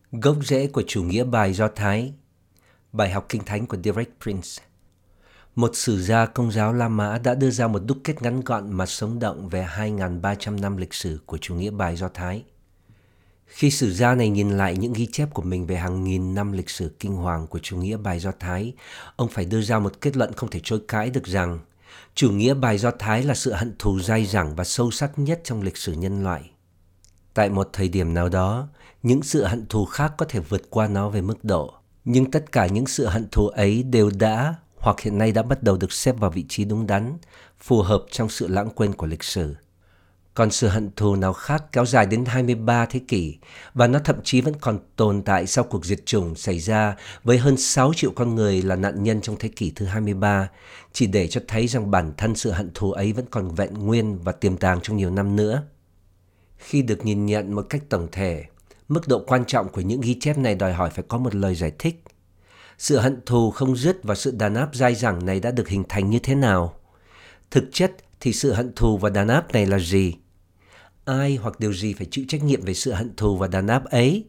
Gốc rễ của chủ nghĩa bài Do Thái. Bài học kinh thánh của Derek Prince. Một sử gia Công giáo La Mã đã đưa ra một đúc kết ngắn gọn mà sống động về 2.300 năm lịch sử của chủ nghĩa bài Do Thái. Khi sử gia này nhìn lại những ghi chép của mình về hàng nghìn năm lịch sử kinh hoàng của chủ nghĩa bài Do Thái, ông phải đưa ra một kết luận không thể chối cãi được rằng chủ nghĩa bài Do Thái là sự hận thù dai dẳng và sâu sắc nhất trong lịch sử nhân loại. Tại một thời điểm nào đó, những sự hận thù khác có thể vượt qua nó về mức độ, nhưng tất cả những sự hận thù ấy đều đã hoặc hiện nay đã bắt đầu được xếp vào vị trí đúng đắn, phù hợp trong sự lãng quên của lịch sử. Còn sự hận thù nào khác kéo dài đến 23 thế kỷ và nó thậm chí vẫn còn tồn tại sau cuộc diệt chủng xảy ra với hơn 6 triệu con người là nạn nhân trong thế kỷ thứ 23, chỉ để cho thấy rằng bản thân sự hận thù ấy vẫn còn vẹn nguyên và tiềm tàng trong nhiều năm nữa. Khi được nhìn nhận một cách tổng thể, mức độ quan trọng của những ghi chép này đòi hỏi phải có một lời giải thích. Sự hận thù không dứt và sự đàn áp dai dẳng này đã được hình thành như thế nào? Thực chất thì sự hận thù và đàn áp này là gì? Ai hoặc điều gì phải chịu trách nhiệm về sự hận thù và đàn áp ấy?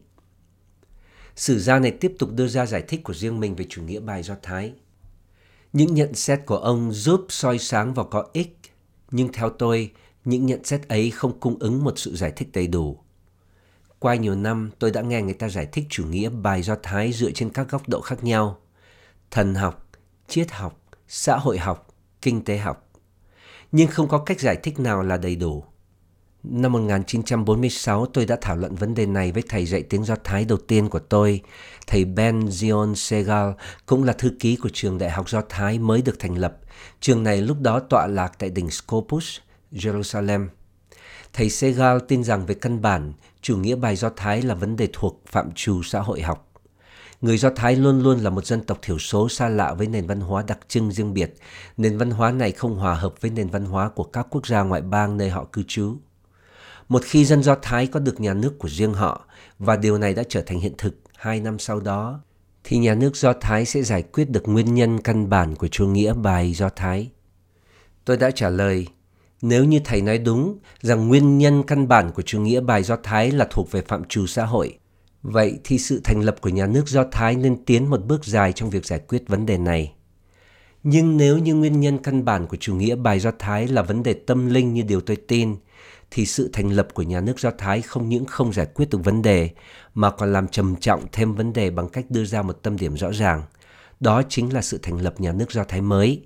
Sử gia này tiếp tục đưa ra giải thích của riêng mình về chủ nghĩa bài Do Thái. Những nhận xét của ông giúp soi sáng và có ích, nhưng theo tôi, những nhận xét ấy không cung ứng một sự giải thích đầy đủ. Qua nhiều năm, tôi đã nghe người ta giải thích chủ nghĩa bài Do Thái dựa trên các góc độ khác nhau: thần học, triết học, xã hội học, kinh tế học. Nhưng không có cách giải thích nào là đầy đủ. Năm 1946, tôi đã thảo luận vấn đề này với thầy dạy tiếng Do Thái đầu tiên của tôi, thầy Ben Zion Segal, cũng là thư ký của trường Đại học Do Thái mới được thành lập. Trường này lúc đó tọa lạc tại đỉnh Scopus, Jerusalem. Thầy Segal tin rằng về căn bản, chủ nghĩa bài Do Thái là vấn đề thuộc phạm trù xã hội học. Người Do Thái luôn luôn là một dân tộc thiểu số xa lạ với nền văn hóa đặc trưng riêng biệt. Nền văn hóa này không hòa hợp với nền văn hóa của các quốc gia ngoại bang nơi họ cư trú. Một khi dân Do Thái có được nhà nước của riêng họ, và điều này đã trở thành hiện thực 2 năm sau đó, thì nhà nước Do Thái sẽ giải quyết được nguyên nhân căn bản của chủ nghĩa bài Do Thái. Tôi đã trả lời, nếu như thầy nói đúng rằng nguyên nhân căn bản của chủ nghĩa bài Do Thái là thuộc về phạm trù xã hội, vậy thì sự thành lập của nhà nước Do Thái nên tiến một bước dài trong việc giải quyết vấn đề này. Nhưng nếu như nguyên nhân căn bản của chủ nghĩa bài Do Thái là vấn đề tâm linh như điều tôi tin, thì sự thành lập của nhà nước Do Thái không những không giải quyết được vấn đề, mà còn làm trầm trọng thêm vấn đề bằng cách đưa ra một tâm điểm rõ ràng. Đó chính là sự thành lập nhà nước Do Thái mới.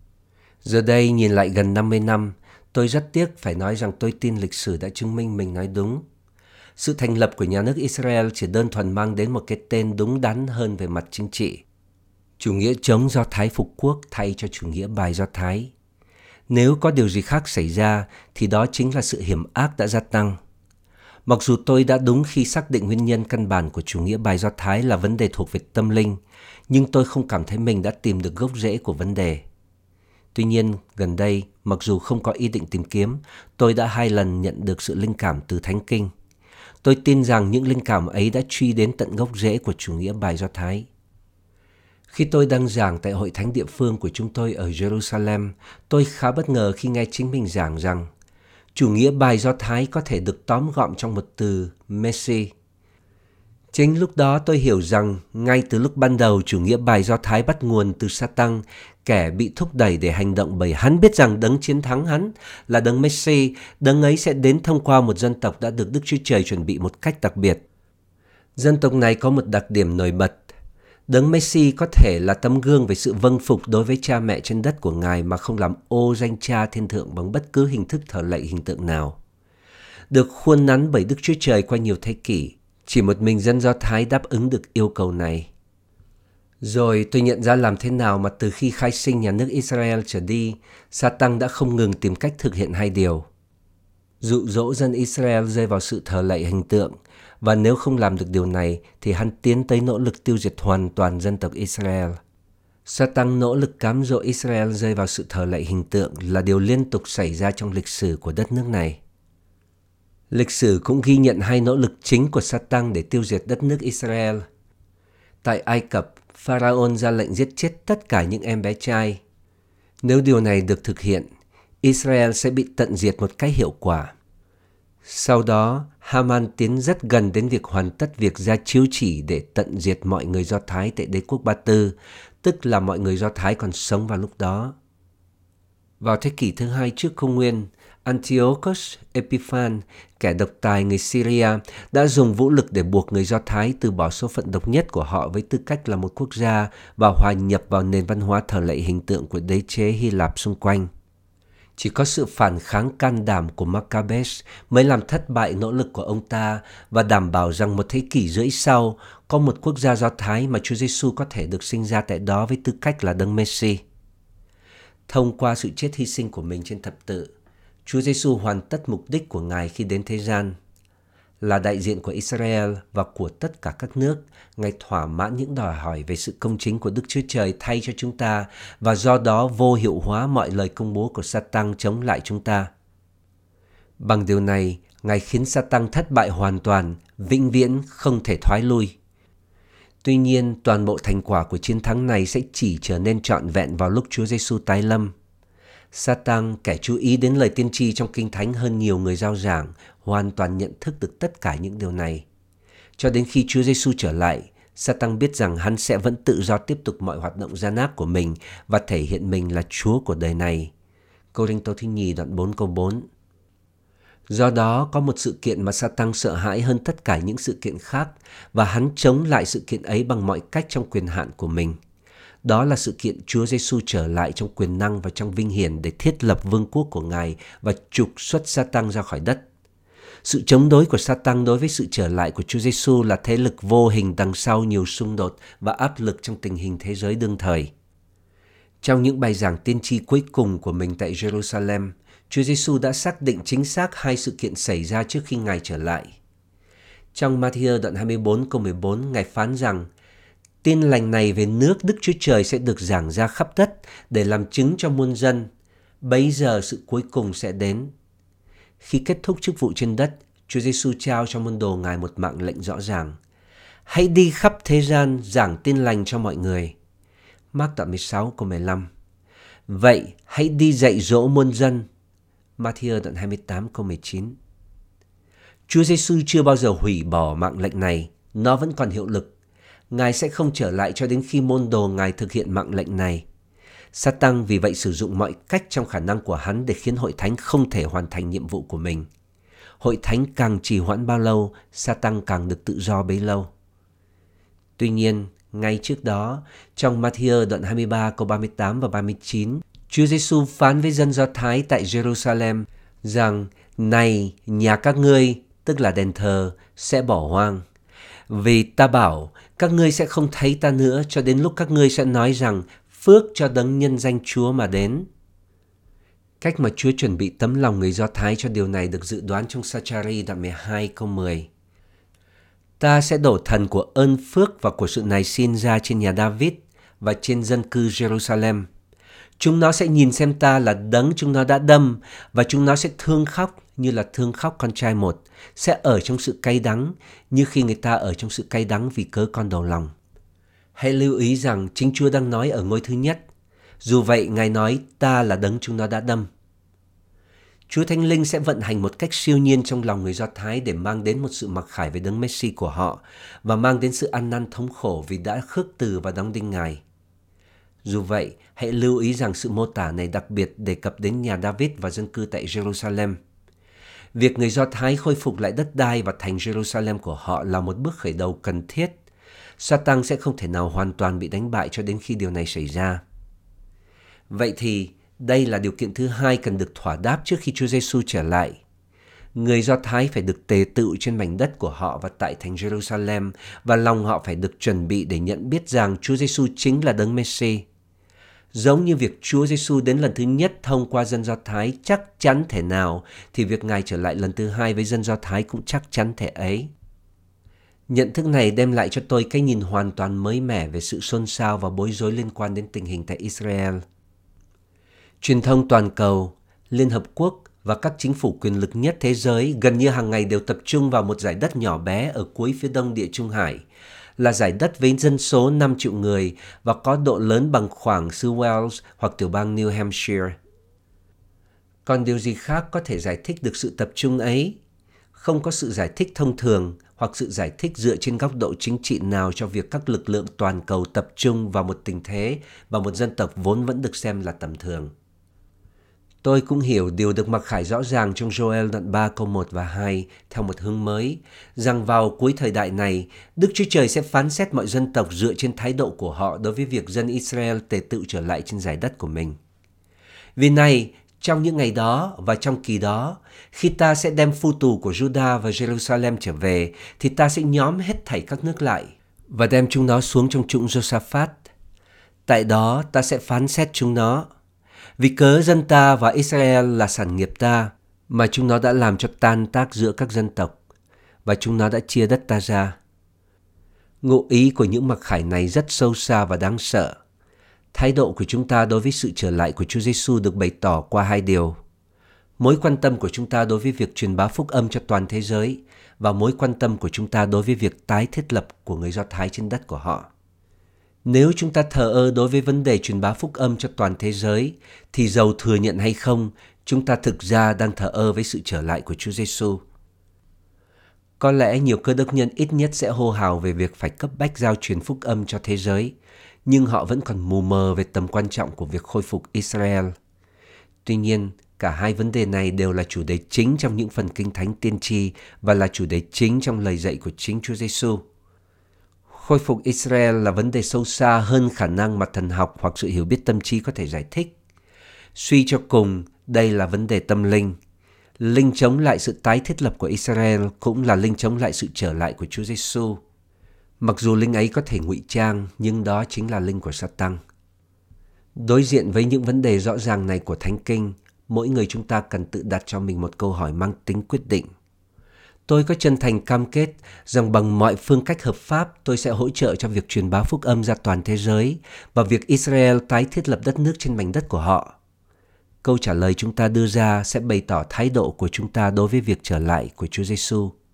Giờ đây, nhìn lại gần 50 năm, tôi rất tiếc phải nói rằng tôi tin lịch sử đã chứng minh mình nói đúng. Sự thành lập của nhà nước Israel chỉ đơn thuần mang đến một cái tên đúng đắn hơn về mặt chính trị: chủ nghĩa chống Do Thái phục quốc thay cho chủ nghĩa bài Do Thái. Nếu có điều gì khác xảy ra thì đó chính là sự hiểm ác đã gia tăng. Mặc dù tôi đã đúng khi xác định nguyên nhân căn bản của chủ nghĩa bài Do Thái là vấn đề thuộc về tâm linh, nhưng tôi không cảm thấy mình đã tìm được gốc rễ của vấn đề. Tuy nhiên, gần đây, mặc dù không có ý định tìm kiếm, tôi đã 2 lần nhận được sự linh cảm từ Thánh Kinh. Tôi tin rằng những linh cảm ấy đã truy đến tận gốc rễ của chủ nghĩa bài Do Thái. Khi tôi đang giảng tại hội thánh địa phương của chúng tôi ở Jerusalem, tôi khá bất ngờ khi nghe chính mình giảng rằng chủ nghĩa bài Do Thái có thể được tóm gọn trong một từ Messi. Chính lúc đó tôi hiểu rằng ngay từ lúc ban đầu chủ nghĩa bài Do Thái bắt nguồn từ Satan, kẻ bị thúc đẩy để hành động bởi hắn biết rằng đấng chiến thắng hắn là đấng Messi, đấng ấy sẽ đến thông qua một dân tộc đã được Đức Chúa Trời chuẩn bị một cách đặc biệt. Dân tộc này có một đặc điểm nổi bật. Đấng Messi có thể là tấm gương về sự vâng phục đối với cha mẹ trên đất của Ngài mà không làm ô danh cha thiên thượng bằng bất cứ hình thức thờ lạy hình tượng nào. Được khuôn nắn bởi Đức Chúa Trời qua nhiều thế kỷ, chỉ một mình dân Do Thái đáp ứng được yêu cầu này. Rồi tôi nhận ra làm thế nào mà từ khi khai sinh nhà nước Israel trở đi, Satan đã không ngừng tìm cách thực hiện 2 điều: dụ dỗ dân Israel rơi vào sự thờ lạy hình tượng, và nếu không làm được điều này thì hắn tiến tới nỗ lực tiêu diệt hoàn toàn dân tộc Israel. Satan nỗ lực cám dỗ Israel rơi vào sự thờ lạy hình tượng là điều liên tục xảy ra trong lịch sử của đất nước này. Lịch sử cũng ghi nhận 2 nỗ lực chính của Satan để tiêu diệt đất nước Israel. Tại Ai Cập, Pharaoh ra lệnh giết chết tất cả những em bé trai. Nếu điều này được thực hiện, Israel sẽ bị tận diệt một cách hiệu quả. Sau đó, Haman tiến rất gần đến việc hoàn tất việc ra chiếu chỉ để tận diệt mọi người Do Thái tại đế quốc Ba Tư, tức là mọi người Do Thái còn sống vào lúc đó. Vào thế kỷ thứ 2 trước công nguyên, Antiochus Epiphan, kẻ độc tài người Syria, đã dùng vũ lực để buộc người Do Thái từ bỏ số phận độc nhất của họ với tư cách là một quốc gia và hòa nhập vào nền văn hóa thờ lạy hình tượng của đế chế Hy Lạp xung quanh. Chỉ có sự phản kháng can đảm của Maccabees mới làm thất bại nỗ lực của ông ta và đảm bảo rằng một thế kỷ rưỡi sau, có một quốc gia Do Thái mà Chúa Giêsu có thể được sinh ra tại đó với tư cách là Đấng Messi. Thông qua sự chết hy sinh của mình trên thập tự, Chúa Giêsu hoàn tất mục đích của Ngài khi đến thế gian. Là đại diện của Israel và của tất cả các nước, Ngài thỏa mãn những đòi hỏi về sự công chính của Đức Chúa Trời thay cho chúng ta và do đó vô hiệu hóa mọi lời công bố của Sa-tăng chống lại chúng ta. Bằng điều này, Ngài khiến Sa-tăng thất bại hoàn toàn, vĩnh viễn không thể thoái lui. Tuy nhiên, toàn bộ thành quả của chiến thắng này sẽ chỉ trở nên trọn vẹn vào lúc Chúa Giêsu tái lâm. Sa-tăng, kẻ chú ý đến lời tiên tri trong Kinh Thánh hơn nhiều người rao giảng, hoàn toàn nhận thức được tất cả những điều này. Cho đến khi Chúa Giêsu trở lại, Sa-tăng biết rằng hắn sẽ vẫn tự do tiếp tục mọi hoạt động gian ác của mình và thể hiện mình là Chúa của đời này. Cô-rinh-tô thứ nhì đoạn 4 câu 4. Do đó, có một sự kiện mà Sa-tăng sợ hãi hơn tất cả những sự kiện khác và hắn chống lại sự kiện ấy bằng mọi cách trong quyền hạn của mình. Đó là sự kiện Chúa Giêsu trở lại trong quyền năng và trong vinh hiển để thiết lập vương quốc của Ngài và trục xuất Sa-tăng ra khỏi đất. Sự chống đối của Sa-tăng đối với sự trở lại của Chúa Giêsu là thế lực vô hình đằng sau nhiều xung đột và áp lực trong tình hình thế giới đương thời. Trong những bài giảng tiên tri cuối cùng của mình tại Jerusalem, Chúa Giêsu đã xác định chính xác hai sự kiện xảy ra trước khi Ngài trở lại. Trong Ma-thi-ơ đoạn 24 câu 14, Ngài phán rằng tin lành này về nước Đức Chúa Trời sẽ được giảng ra khắp đất để làm chứng cho muôn dân. Bấy giờ sự cuối cùng sẽ đến. Khi kết thúc chức vụ trên đất, Chúa Giêsu trao cho môn đồ Ngài một mạng lệnh rõ ràng. Hãy đi khắp thế gian giảng tin lành cho mọi người. Mác đoạn 16 câu 15. Vậy hãy đi dạy dỗ muôn dân. Ma-thi-ơ đoạn 28 câu 19. Chúa Giêsu chưa bao giờ hủy bỏ mạng lệnh này, nó vẫn còn hiệu lực. Ngài sẽ không trở lại cho đến khi môn đồ Ngài thực hiện mạng lệnh này. Sa-tăng vì vậy sử dụng mọi cách trong khả năng của hắn để khiến hội thánh không thể hoàn thành nhiệm vụ của mình. Hội thánh càng trì hoãn bao lâu, Sa-tăng càng được tự do bấy lâu. Tuy nhiên, ngay trước đó, trong Ma-thi-ơ đoạn 23 câu 38 và 39, Chúa Giêsu phán với dân Do Thái tại Jerusalem rằng: Này, nhà các ngươi, tức là đền thờ, sẽ bỏ hoang. Vì ta bảo, các ngươi sẽ không thấy ta nữa cho đến lúc các ngươi sẽ nói rằng phước cho đấng nhân danh Chúa mà đến. Cách mà Chúa chuẩn bị tấm lòng người Do Thái cho điều này được dự đoán trong Sa-cha-ri đoạn 12 câu 10. Ta sẽ đổ thần của ơn phước và của sự nài xin ra trên nhà David và trên dân cư Jerusalem. Chúng nó sẽ nhìn xem ta là đấng chúng nó đã đâm và chúng nó sẽ thương khóc như là thương khóc con trai một, sẽ ở trong sự cay đắng như khi người ta ở trong sự cay đắng vì cớ con đầu lòng. Hãy lưu ý rằng chính Chúa đang nói ở ngôi thứ nhất. Dù vậy, Ngài nói ta là đấng chúng nó đã đâm. Chúa Thánh Linh sẽ vận hành một cách siêu nhiên trong lòng người Do Thái để mang đến một sự mặc khải về đấng Messi của họ và mang đến sự ăn năn thống khổ vì đã khước từ và đóng đinh Ngài. Dù vậy, hãy lưu ý rằng sự mô tả này đặc biệt đề cập đến nhà David và dân cư tại Jerusalem. Việc người Do Thái khôi phục lại đất đai và thành Jerusalem của họ là một bước khởi đầu cần thiết. Sa-tăng sẽ không thể nào hoàn toàn bị đánh bại cho đến khi điều này xảy ra. Vậy thì, đây là điều kiện thứ hai cần được thỏa đáp trước khi Chúa Giêsu trở lại. Người Do Thái phải được tề tựu trên mảnh đất của họ và tại thành Jerusalem, và lòng họ phải được chuẩn bị để nhận biết rằng Chúa Giêsu chính là đấng Messi. Giống như việc Chúa Giêsu đến lần thứ nhất thông qua dân Do Thái chắc chắn thể nào, thì việc Ngài trở lại lần thứ hai với dân Do Thái cũng chắc chắn thể ấy. Nhận thức này đem lại cho tôi cái nhìn hoàn toàn mới mẻ về sự xôn xao và bối rối liên quan đến tình hình tại Israel. Truyền thông toàn cầu, Liên Hợp Quốc và các chính phủ quyền lực nhất thế giới gần như hàng ngày đều tập trung vào một giải đất nhỏ bé ở cuối phía đông Địa Trung Hải, là giải đất với dân số 5 triệu người và có độ lớn bằng khoảng xứ Wales hoặc tiểu bang New Hampshire. Còn điều gì khác có thể giải thích được sự tập trung ấy? Không có sự giải thích thông thường hoặc sự giải thích dựa trên góc độ chính trị nào cho việc các lực lượng toàn cầu tập trung vào một tình thế và một dân tộc vốn vẫn được xem là tầm thường. Tôi cũng hiểu điều được mặc khải rõ ràng trong Joel đoạn 3 câu 1 và 2 theo một hướng mới, rằng vào cuối thời đại này, Đức Chúa Trời sẽ phán xét mọi dân tộc dựa trên thái độ của họ đối với việc dân Israel tề tựu trở lại trên giải đất của mình. Vì này, trong những ngày đó và trong kỳ đó, khi ta sẽ đem phu tù của Juda và Jerusalem trở về, thì ta sẽ nhóm hết thảy các nước lại và đem chúng nó xuống trong trũng Josaphat. Tại đó ta sẽ phán xét chúng nó. Vì cớ dân ta và Israel là sản nghiệp ta, mà chúng nó đã làm cho tan tác giữa các dân tộc, và chúng nó đã chia đất ta ra. Ngụ ý của những mặc khải này rất sâu xa và đáng sợ. Thái độ của chúng ta đối với sự trở lại của Chúa Giêsu được bày tỏ qua hai điều. Mối quan tâm của chúng ta đối với việc truyền bá phúc âm cho toàn thế giới và mối quan tâm của chúng ta đối với việc tái thiết lập của người Do Thái trên đất của họ. Nếu chúng ta thờ ơ đối với vấn đề truyền bá phúc âm cho toàn thế giới, thì dầu thừa nhận hay không, chúng ta thực ra đang thờ ơ với sự trở lại của Chúa Giêsu. Có lẽ nhiều cơ đốc nhân ít nhất sẽ hô hào về việc phải cấp bách giao truyền phúc âm cho thế giới, nhưng họ vẫn còn mù mờ về tầm quan trọng của việc khôi phục Israel. Tuy nhiên, cả hai vấn đề này đều là chủ đề chính trong những phần Kinh Thánh tiên tri và là chủ đề chính trong lời dạy của chính Chúa Giêsu. Khôi phục Israel là vấn đề sâu xa hơn khả năng mà thần học hoặc sự hiểu biết tâm trí có thể giải thích. Suy cho cùng, đây là vấn đề tâm linh. Linh chống lại sự tái thiết lập của Israel cũng là linh chống lại sự trở lại của Chúa Giêsu. Mặc dù linh ấy có thể ngụy trang, nhưng đó chính là linh của Satan. Đối diện với những vấn đề rõ ràng này của Thánh Kinh, mỗi người chúng ta cần tự đặt cho mình một câu hỏi mang tính quyết định. Tôi có chân thành cam kết rằng bằng mọi phương cách hợp pháp tôi sẽ hỗ trợ cho việc truyền bá phúc âm ra toàn thế giới và việc Israel tái thiết lập đất nước trên mảnh đất của họ. Câu trả lời chúng ta đưa ra sẽ bày tỏ thái độ của chúng ta đối với việc trở lại của Chúa Giêsu.